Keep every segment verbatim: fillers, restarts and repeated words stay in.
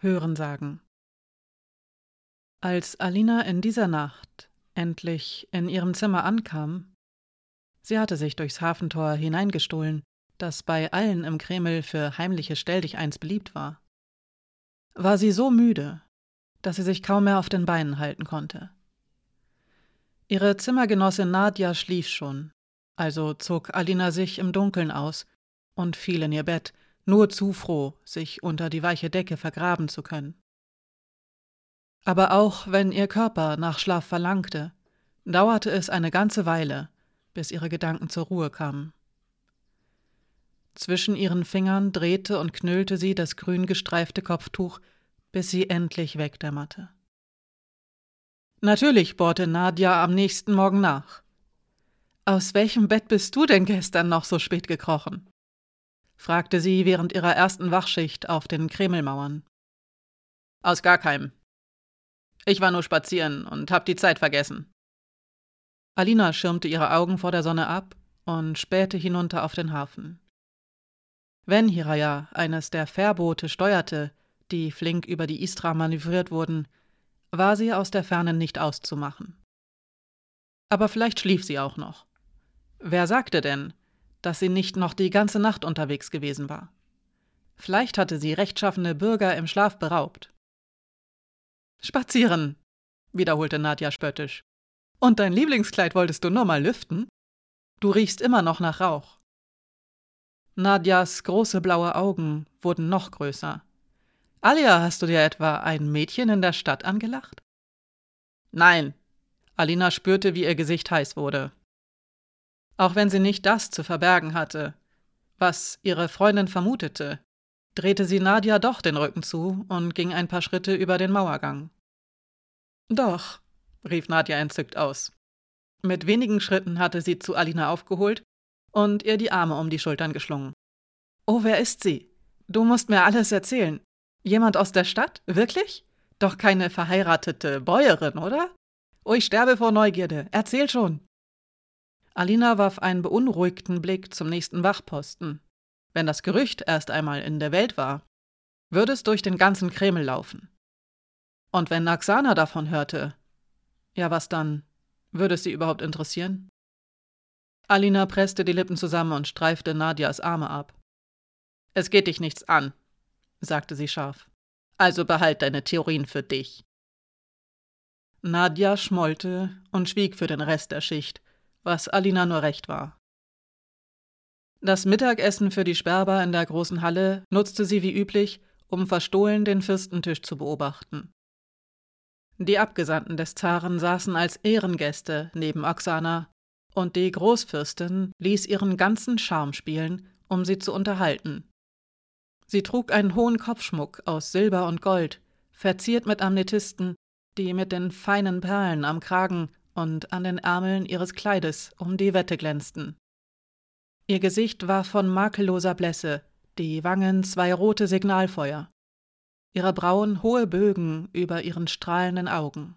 Hörensagen. Als Alina in dieser Nacht endlich in ihrem Zimmer ankam, sie hatte sich durchs Hafentor hineingestohlen, das bei allen im Kreml für heimliche Stelldicheins beliebt war, war sie so müde, dass sie sich kaum mehr auf den Beinen halten konnte. Ihre Zimmergenossin Nadja schlief schon, also zog Alina sich im Dunkeln aus und fiel in ihr Bett, nur zu froh, sich unter die weiche Decke vergraben zu können. Aber auch wenn ihr Körper nach Schlaf verlangte, dauerte es eine ganze Weile, bis ihre Gedanken zur Ruhe kamen. Zwischen ihren Fingern drehte und knüllte sie das grün gestreifte Kopftuch, bis sie endlich wegdämmerte. Natürlich bohrte Nadja am nächsten Morgen nach. »Aus welchem Bett bist du denn gestern noch so spät gekrochen?« fragte sie während ihrer ersten Wachschicht auf den Kremlmauern. »Aus gar keinem. Ich war nur spazieren und hab die Zeit vergessen.« Alina schirmte ihre Augen vor der Sonne ab und spähte hinunter auf den Hafen. Wenn Hiraja eines der Fährboote steuerte, die flink über die Istra manövriert wurden, war sie aus der Ferne nicht auszumachen. Aber vielleicht schlief sie auch noch. Wer sagte denn, dass sie nicht noch die ganze Nacht unterwegs gewesen war? Vielleicht hatte sie rechtschaffene Bürger im Schlaf beraubt. »Spazieren«, wiederholte Nadja spöttisch. »Und dein Lieblingskleid wolltest du nur mal lüften? Du riechst immer noch nach Rauch.« Nadjas große blaue Augen wurden noch größer. »Alia, hast du dir etwa ein Mädchen in der Stadt angelacht?« »Nein«, Alina spürte, wie ihr Gesicht heiß wurde. Auch wenn sie nicht das zu verbergen hatte, was ihre Freundin vermutete, drehte sie Nadja doch den Rücken zu und ging ein paar Schritte über den Mauergang. »Doch«, rief Nadja entzückt aus. Mit wenigen Schritten hatte sie zu Alina aufgeholt und ihr die Arme um die Schultern geschlungen. »Oh, wer ist sie? Du musst mir alles erzählen. Jemand aus der Stadt? Wirklich? Doch keine verheiratete Bäuerin, oder? Oh, ich sterbe vor Neugierde. Erzähl schon!« Alina warf einen beunruhigten Blick zum nächsten Wachposten. Wenn das Gerücht erst einmal in der Welt war, würde es durch den ganzen Kreml laufen. Und wenn Oksana davon hörte, ja was dann? Würde es sie überhaupt interessieren? Alina presste die Lippen zusammen und streifte Nadjas Arme ab. »Es geht dich nichts an«, sagte sie scharf. »Also behalt deine Theorien für dich.« Nadja schmollte und schwieg für den Rest der Schicht, was Alina nur recht war. Das Mittagessen für die Sperber in der großen Halle nutzte sie wie üblich, um verstohlen den Fürstentisch zu beobachten. Die Abgesandten des Zaren saßen als Ehrengäste neben Oksana, und die Großfürstin ließ ihren ganzen Charme spielen, um sie zu unterhalten. Sie trug einen hohen Kopfschmuck aus Silber und Gold, verziert mit Amethysten, die mit den feinen Perlen am Kragen und an den Ärmeln ihres Kleides um die Wette glänzten. Ihr Gesicht war von makelloser Blässe, die Wangen zwei rote Signalfeuer, ihre Brauen hohe Bögen über ihren strahlenden Augen.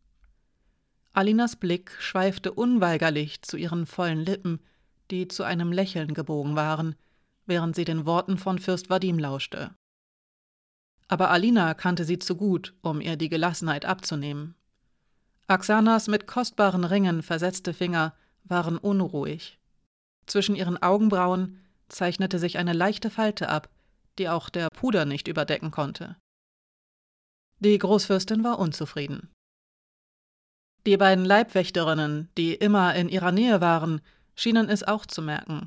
Alinas Blick schweifte unweigerlich zu ihren vollen Lippen, die zu einem Lächeln gebogen waren, während sie den Worten von Fürst Wadim lauschte. Aber Alina kannte sie zu gut, um ihr die Gelassenheit abzunehmen. Oksanas mit kostbaren Ringen versetzte Finger waren unruhig. Zwischen ihren Augenbrauen zeichnete sich eine leichte Falte ab, die auch der Puder nicht überdecken konnte. Die Großfürstin war unzufrieden. Die beiden Leibwächterinnen, die immer in ihrer Nähe waren, schienen es auch zu merken.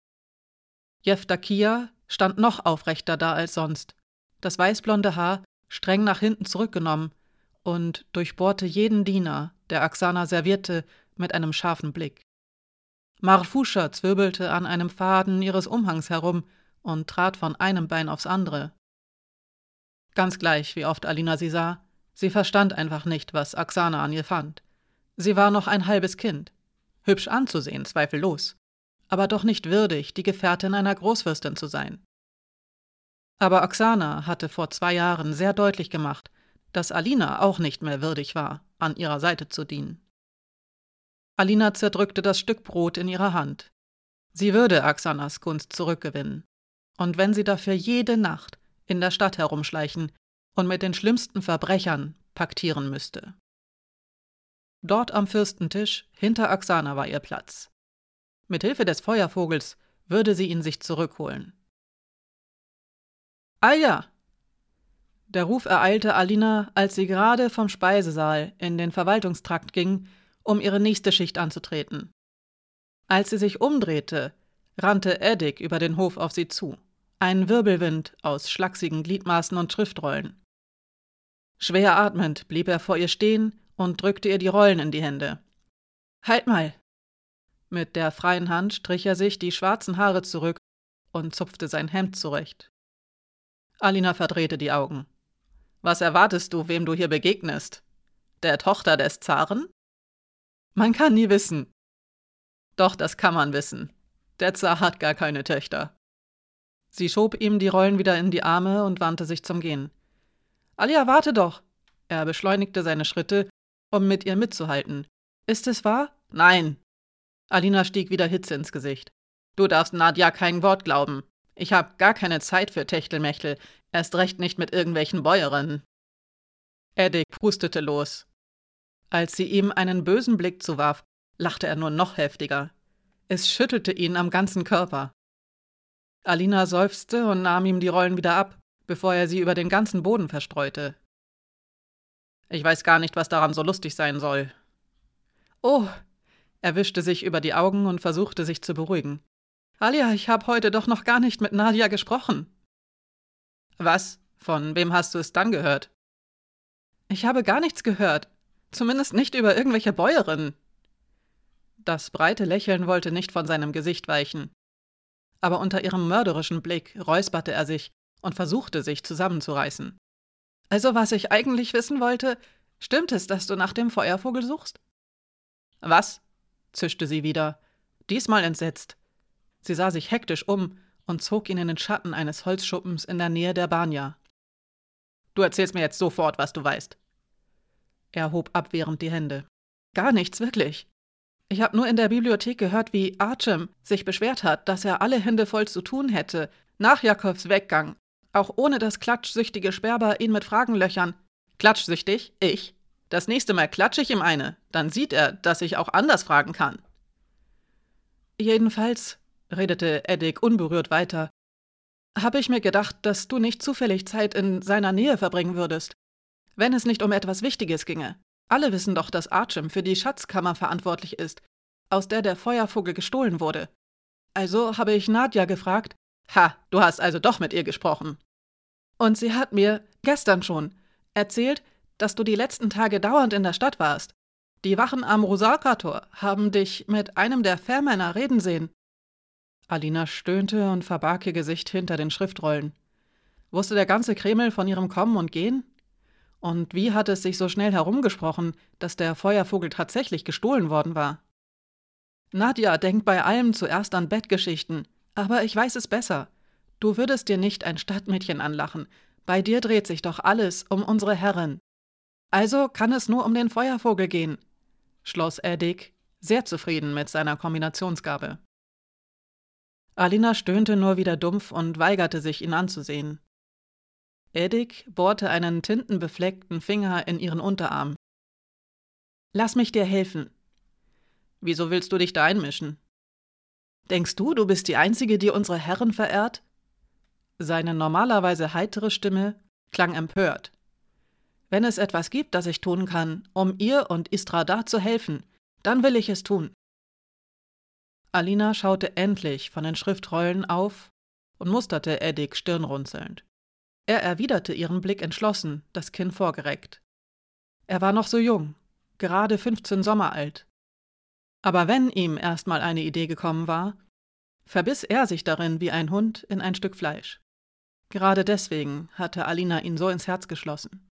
Jewdakia stand noch aufrechter da als sonst, das weißblonde Haar streng nach hinten zurückgenommen, und durchbohrte jeden Diener, der Oksana servierte, mit einem scharfen Blick. Marfuscha zwirbelte an einem Faden ihres Umhangs herum und trat von einem Bein aufs andere. Ganz gleich, wie oft Alina sie sah, sie verstand einfach nicht, was Oksana an ihr fand. Sie war noch ein halbes Kind, hübsch anzusehen, zweifellos, aber doch nicht würdig, die Gefährtin einer Großfürstin zu sein. Aber Oksana hatte vor zwei Jahren sehr deutlich gemacht, dass Alina auch nicht mehr würdig war, an ihrer Seite zu dienen. Alina zerdrückte das Stück Brot in ihrer Hand. Sie würde Oksanas Gunst zurückgewinnen. Und wenn sie dafür jede Nacht in der Stadt herumschleichen und mit den schlimmsten Verbrechern paktieren müsste. Dort am Fürstentisch, hinter Oksana, war ihr Platz. Mit Hilfe des Feuervogels würde sie ihn sich zurückholen. Ah ja! Der Ruf ereilte Alina, als sie gerade vom Speisesaal in den Verwaltungstrakt ging, um ihre nächste Schicht anzutreten. Als sie sich umdrehte, rannte Eddik über den Hof auf sie zu. Ein Wirbelwind aus schlachsigen Gliedmaßen und Schriftrollen. Schwer atmend blieb er vor ihr stehen und drückte ihr die Rollen in die Hände. »Halt mal!« Mit der freien Hand strich er sich die schwarzen Haare zurück und zupfte sein Hemd zurecht. Alina verdrehte die Augen. »Was erwartest du, wem du hier begegnest? Der Tochter des Zaren?« »Man kann nie wissen.« »Doch, das kann man wissen. Der Zar hat gar keine Töchter.« Sie schob ihm die Rollen wieder in die Arme und wandte sich zum Gehen. »Alia, warte doch!« Er beschleunigte seine Schritte, um mit ihr mitzuhalten. »Ist es wahr?« »Nein!« Alina stieg wieder Hitze ins Gesicht. »Du darfst Nadja kein Wort glauben. Ich habe gar keine Zeit für Techtelmechtel, erst recht nicht mit irgendwelchen Bäuerinnen.« Eddik prustete los. Als sie ihm einen bösen Blick zuwarf, lachte er nur noch heftiger. Es schüttelte ihn am ganzen Körper. Alina seufzte und nahm ihm die Rollen wieder ab, bevor er sie über den ganzen Boden verstreute. »Ich weiß gar nicht, was daran so lustig sein soll.« »Oh!« Er wischte sich über die Augen und versuchte, sich zu beruhigen. »Alia, ich habe heute doch noch gar nicht mit Nadja gesprochen.« »Was? Von wem hast du es dann gehört?« »Ich habe gar nichts gehört. Zumindest nicht über irgendwelche Bäuerinnen.« Das breite Lächeln wollte nicht von seinem Gesicht weichen. Aber unter ihrem mörderischen Blick räusperte er sich und versuchte, sich zusammenzureißen. »Also, was ich eigentlich wissen wollte, stimmt es, dass du nach dem Feuervogel suchst?« »Was?« zischte sie wieder, diesmal entsetzt. Sie sah sich hektisch um und zog ihn in den Schatten eines Holzschuppens in der Nähe der Banja. »Du erzählst mir jetzt sofort, was du weißt.« Er hob abwehrend die Hände. »Gar nichts, wirklich. Ich habe nur in der Bibliothek gehört, wie Arcem sich beschwert hat, dass er alle Hände voll zu tun hätte, nach Jakobs Weggang, auch ohne dass klatschsüchtige Sperber ihn mit Fragen löchern. Klatschsüchtig? Ich? Das nächste Mal klatsche ich ihm eine, dann sieht er, dass ich auch anders fragen kann.« »Jedenfalls«, redete Eddik unberührt weiter, »habe ich mir gedacht, dass du nicht zufällig Zeit in seiner Nähe verbringen würdest, wenn es nicht um etwas Wichtiges ginge. Alle wissen doch, dass Arcem für die Schatzkammer verantwortlich ist, aus der der Feuervogel gestohlen wurde. Also habe ich Nadja gefragt, »Ha, du hast also doch mit ihr gesprochen.« Und sie hat mir, gestern schon, erzählt, dass du die letzten Tage dauernd in der Stadt warst. Die Wachen am Rusalka-Tor haben dich mit einem der Fährmänner reden sehen.« Alina stöhnte und verbarg ihr Gesicht hinter den Schriftrollen. Wusste der ganze Kreml von ihrem Kommen und Gehen? Und wie hatte es sich so schnell herumgesprochen, dass der Feuervogel tatsächlich gestohlen worden war? »Nadja denkt bei allem zuerst an Bettgeschichten, aber ich weiß es besser. Du würdest dir nicht ein Stadtmädchen anlachen. Bei dir dreht sich doch alles um unsere Herrin. Also kann es nur um den Feuervogel gehen«, schloss Eddik, sehr zufrieden mit seiner Kombinationsgabe. Alina stöhnte nur wieder dumpf und weigerte sich, ihn anzusehen. Eddik bohrte einen tintenbefleckten Finger in ihren Unterarm. »Lass mich dir helfen.« »Wieso willst du dich da einmischen?« »Denkst du, du bist die Einzige, die unsere Herren verehrt?« Seine normalerweise heitere Stimme klang empört. »Wenn es etwas gibt, das ich tun kann, um ihr und Istradar zu helfen, dann will ich es tun.« Alina schaute endlich von den Schriftrollen auf und musterte Eddik stirnrunzelnd. Er erwiderte ihren Blick entschlossen, das Kinn vorgereckt. Er war noch so jung, gerade fünfzehn Sommer alt. Aber wenn ihm erstmal eine Idee gekommen war, verbiss er sich darin wie ein Hund in ein Stück Fleisch. Gerade deswegen hatte Alina ihn so ins Herz geschlossen.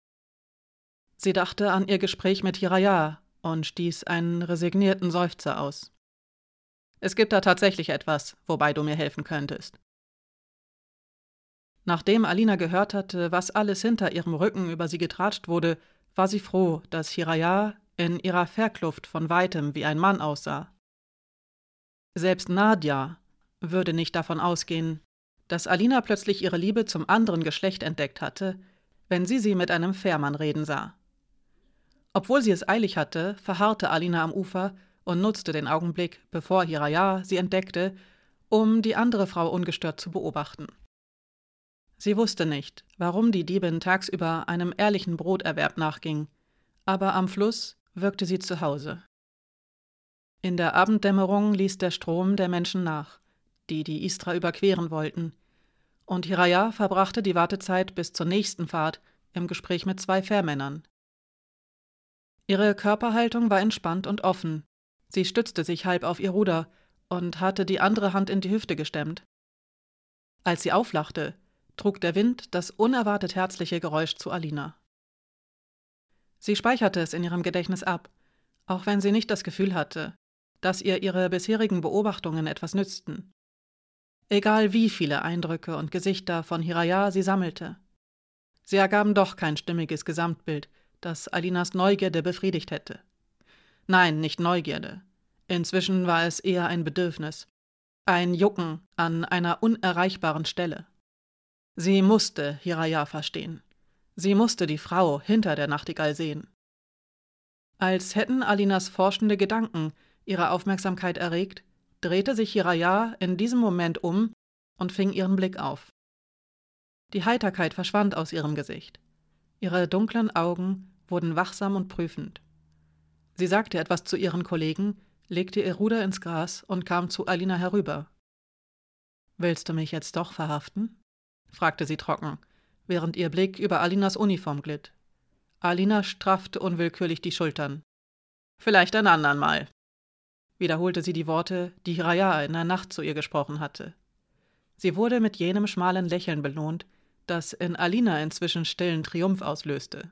Sie dachte an ihr Gespräch mit Hiraya und stieß einen resignierten Seufzer aus. »Es gibt da tatsächlich etwas, wobei du mir helfen könntest.« Nachdem Alina gehört hatte, was alles hinter ihrem Rücken über sie getratscht wurde, war sie froh, dass Hiraya in ihrer Verkluft von weitem wie ein Mann aussah. Selbst Nadja würde nicht davon ausgehen, dass Alina plötzlich ihre Liebe zum anderen Geschlecht entdeckt hatte, wenn sie sie mit einem Fährmann reden sah. Obwohl sie es eilig hatte, verharrte Alina am Ufer und nutzte den Augenblick, bevor Hiraja sie entdeckte, um die andere Frau ungestört zu beobachten. Sie wusste nicht, warum die Diebin tagsüber einem ehrlichen Broterwerb nachging, aber am Fluss wirkte sie zu Hause. In der Abenddämmerung ließ der Strom der Menschen nach, die die Istra überqueren wollten, und Hiraja verbrachte die Wartezeit bis zur nächsten Fahrt im Gespräch mit zwei Fährmännern. Ihre Körperhaltung war entspannt und offen. Sie stützte sich halb auf ihr Ruder und hatte die andere Hand in die Hüfte gestemmt. Als sie auflachte, trug der Wind das unerwartet herzliche Geräusch zu Alina. Sie speicherte es in ihrem Gedächtnis ab, auch wenn sie nicht das Gefühl hatte, dass ihr ihre bisherigen Beobachtungen etwas nützten. Egal wie viele Eindrücke und Gesichter von Hiraja sie sammelte. Sie ergaben doch kein stimmiges Gesamtbild, das Alinas Neugierde befriedigt hätte. Nein, nicht Neugierde. Inzwischen war es eher ein Bedürfnis. Ein Jucken an einer unerreichbaren Stelle. Sie musste Hiraja verstehen. Sie musste die Frau hinter der Nachtigall sehen. Als hätten Alinas forschende Gedanken ihre Aufmerksamkeit erregt, drehte sich Hiraja in diesem Moment um und fing ihren Blick auf. Die Heiterkeit verschwand aus ihrem Gesicht. Ihre dunklen Augen wurden wachsam und prüfend. Sie sagte etwas zu ihren Kollegen, legte ihr Ruder ins Gras und kam zu Alina herüber. »Willst du mich jetzt doch verhaften?« fragte sie trocken, während ihr Blick über Alinas Uniform glitt. Alina straffte unwillkürlich die Schultern. »Vielleicht ein andern Mal«, wiederholte sie die Worte, die Hiraja in der Nacht zu ihr gesprochen hatte. Sie wurde mit jenem schmalen Lächeln belohnt, das in Alina inzwischen stillen Triumph auslöste.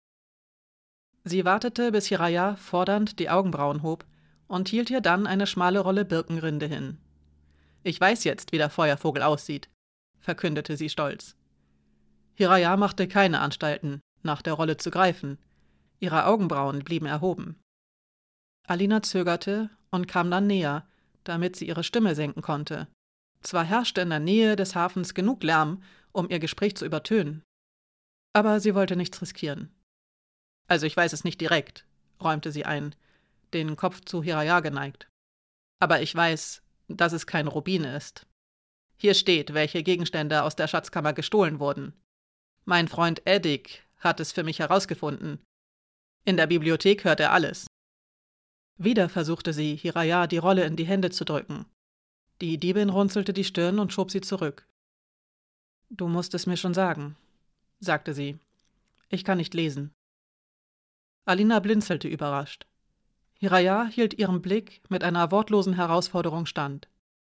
Sie wartete, bis Hiraja fordernd die Augenbrauen hob und hielt ihr dann eine schmale Rolle Birkenrinde hin. »Ich weiß jetzt, wie der Feuervogel aussieht«, verkündete sie stolz. Hiraja machte keine Anstalten, nach der Rolle zu greifen. Ihre Augenbrauen blieben erhoben. Alina zögerte und kam dann näher, damit sie ihre Stimme senken konnte. Zwar herrschte in der Nähe des Hafens genug Lärm, um ihr Gespräch zu übertönen. Aber sie wollte nichts riskieren. »Also ich weiß es nicht direkt«, räumte sie ein, den Kopf zu Hiraja geneigt. »Aber ich weiß, dass es kein Rubin ist. Hier steht, welche Gegenstände aus der Schatzkammer gestohlen wurden. Mein Freund Edik hat es für mich herausgefunden. In der Bibliothek hört er alles.« Wieder versuchte sie, Hiraja die Rolle in die Hände zu drücken. Die Diebin runzelte die Stirn und schob sie zurück. »Du musst es mir schon sagen«, sagte sie. »Ich kann nicht lesen.« Alina blinzelte überrascht. Hiraja hielt ihrem Blick mit einer wortlosen Herausforderung stand.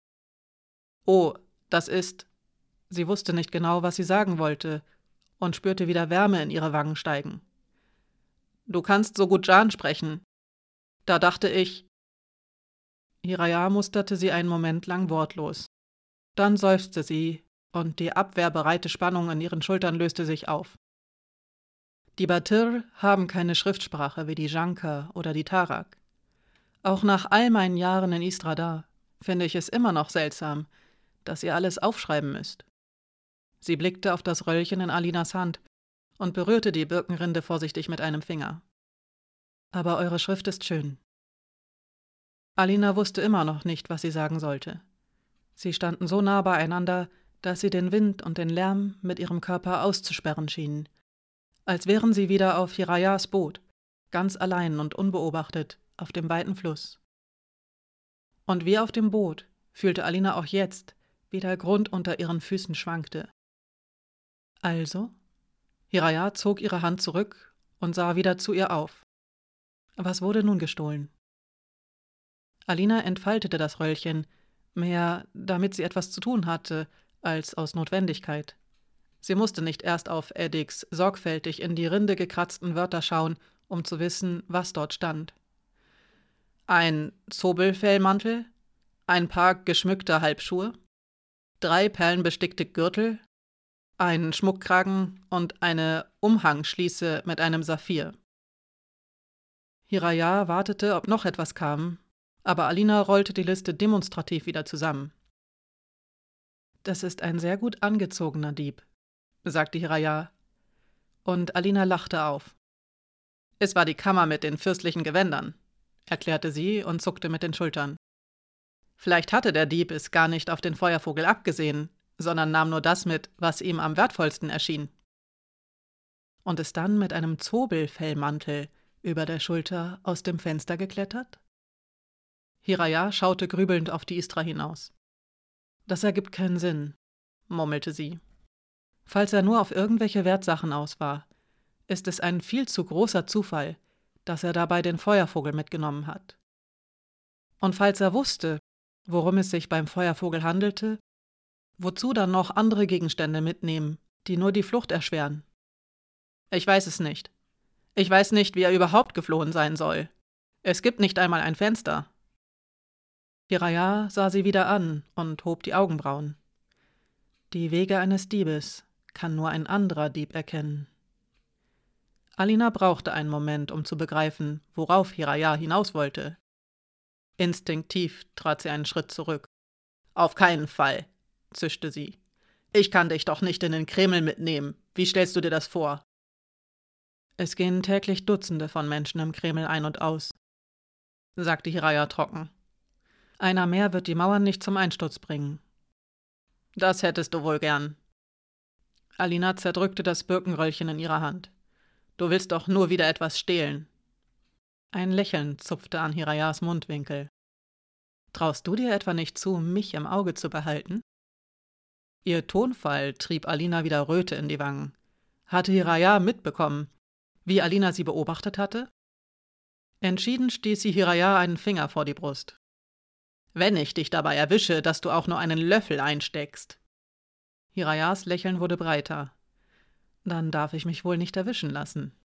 »Oh, das ist...« Sie wusste nicht genau, was sie sagen wollte, und spürte wieder Wärme in ihre Wangen steigen. »Du kannst so gut Jan sprechen. Da dachte ich...« Hiraja musterte sie einen Moment lang wortlos. Dann seufzte sie, und die abwehrbereite Spannung in ihren Schultern löste sich auf. Die Batir haben keine Schriftsprache wie die Janka oder die Tarak. Auch nach all meinen Jahren in Istradar finde ich es immer noch seltsam, dass ihr alles aufschreiben müsst. Sie blickte auf das Röllchen in Alinas Hand und berührte die Birkenrinde vorsichtig mit einem Finger. »Aber eure Schrift ist schön.« Alina wusste immer noch nicht, was sie sagen sollte. Sie standen so nah beieinander, dass sie den Wind und den Lärm mit ihrem Körper auszusperren schienen, als wären sie wieder auf Hirajas Boot, ganz allein und unbeobachtet, auf dem weiten Fluss. Und wie auf dem Boot fühlte Alina auch jetzt, wie der Grund unter ihren Füßen schwankte. »Also?« Hiraja zog ihre Hand zurück und sah wieder zu ihr auf. »Was wurde nun gestohlen?« Alina entfaltete das Röllchen, mehr damit sie etwas zu tun hatte, als aus Notwendigkeit. Sie musste nicht erst auf Ediks sorgfältig in die Rinde gekratzten Wörter schauen, um zu wissen, was dort stand. Ein Zobelfellmantel, ein paar geschmückte Halbschuhe, drei perlenbestickte Gürtel, ein Schmuckkragen und eine Umhangschließe mit einem Saphir. Hiraja wartete, ob noch etwas kam, aber Alina rollte die Liste demonstrativ wieder zusammen. »Das ist ein sehr gut angezogener Dieb«, sagte Hiraja. Und Alina lachte auf. »Es war die Kammer mit den fürstlichen Gewändern«, erklärte sie und zuckte mit den Schultern. Vielleicht hatte der Dieb es gar nicht auf den Feuervogel abgesehen, sondern nahm nur das mit, was ihm am wertvollsten erschien. Und ist dann mit einem Zobelfellmantel über der Schulter aus dem Fenster geklettert? Hiraya schaute grübelnd auf die Istra hinaus. »Das ergibt keinen Sinn«, murmelte sie. »Falls er nur auf irgendwelche Wertsachen aus war, ist es ein viel zu großer Zufall, dass er dabei den Feuervogel mitgenommen hat. Und falls er wusste, worum es sich beim Feuervogel handelte, wozu dann noch andere Gegenstände mitnehmen, die nur die Flucht erschweren? Ich weiß es nicht. Ich weiß nicht, wie er überhaupt geflohen sein soll. Es gibt nicht einmal ein Fenster.« Hiraya sah sie wieder an und hob die Augenbrauen. Die Wege eines Diebes kann nur ein anderer Dieb erkennen. Alina brauchte einen Moment, um zu begreifen, worauf Hiraya hinaus wollte. Instinktiv trat sie einen Schritt zurück. »Auf keinen Fall«, zischte sie. »Ich kann dich doch nicht in den Kreml mitnehmen. Wie stellst du dir das vor?« »Es gehen täglich Dutzende von Menschen im Kreml ein und aus«, sagte Hiraya trocken. »Einer mehr wird die Mauern nicht zum Einsturz bringen.« »Das hättest du wohl gern.« Alina zerdrückte das Birkenröllchen in ihrer Hand. »Du willst doch nur wieder etwas stehlen.« Ein Lächeln zupfte an Hirayas Mundwinkel. »Traust du dir etwa nicht zu, mich im Auge zu behalten?« Ihr Tonfall trieb Alina wieder Röte in die Wangen. Hatte Hiraya mitbekommen, wie Alina sie beobachtet hatte? Entschieden stieß sie Hiraya einen Finger vor die Brust. »Wenn ich dich dabei erwische, dass du auch nur einen Löffel einsteckst.« Hirayas Lächeln wurde breiter. »Dann darf ich mich wohl nicht erwischen lassen.«